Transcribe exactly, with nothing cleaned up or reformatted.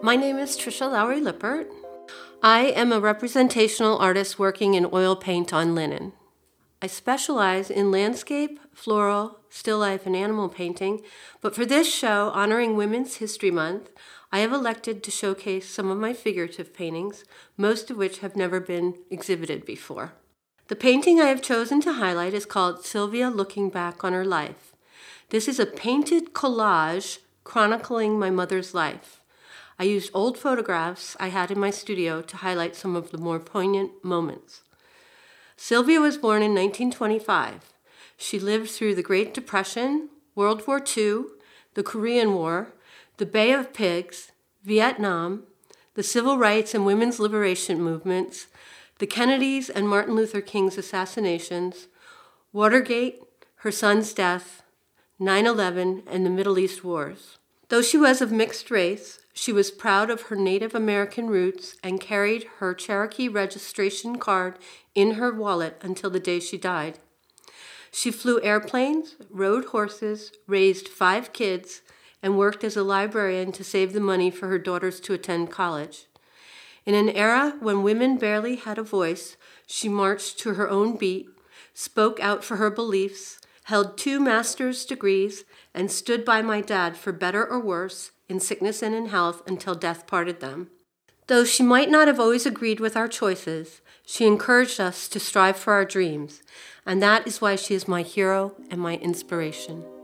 My name is Tricia Lowry Lippert. I am a representational artist working in oil paint on linen. I specialize in landscape, floral, still life, and animal painting, but for this show, honoring Women's History Month, I have elected to showcase some of my figurative paintings, most of which have never been exhibited before. The painting I have chosen to highlight is called Sylvia Looking Back on Her Life. This is a painted collage chronicling my mother's life. I used old photographs I had in my studio to highlight some of the more poignant moments. Sylvia was born in nineteen twenty-five. She lived through the Great Depression, World War Two, the Korean War, the Bay of Pigs, Vietnam, the civil rights and women's liberation movements, the Kennedys and Martin Luther King's assassinations, Watergate, her son's death, nine eleven, and the Middle East wars. Though she was of mixed race, she was proud of her Native American roots and carried her Cherokee registration card in her wallet until the day she died. She flew airplanes, rode horses, raised five kids, and worked as a librarian to save the money for her daughters to attend college. In an era when women barely had a voice, she marched to her own beat, spoke out for her beliefs, held two master's degrees, and stood by my dad for better or worse, in sickness and in health, until death parted them. Though she might not have always agreed with our choices, she encouraged us to strive for our dreams, and that is why she is my hero and my inspiration.